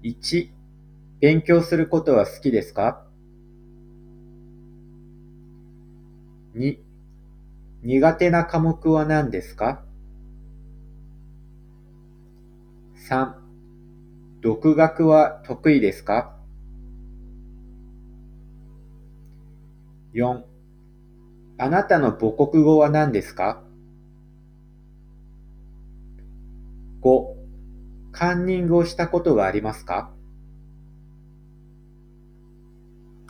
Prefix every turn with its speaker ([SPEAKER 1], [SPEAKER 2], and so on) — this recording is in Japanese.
[SPEAKER 1] 1、勉強することは好きですか？ 2、苦手な科目は何ですか？ 3、独学は得意ですか？ 4、あなたの母国語は何ですか？ 5、カンニングをしたことがありますか？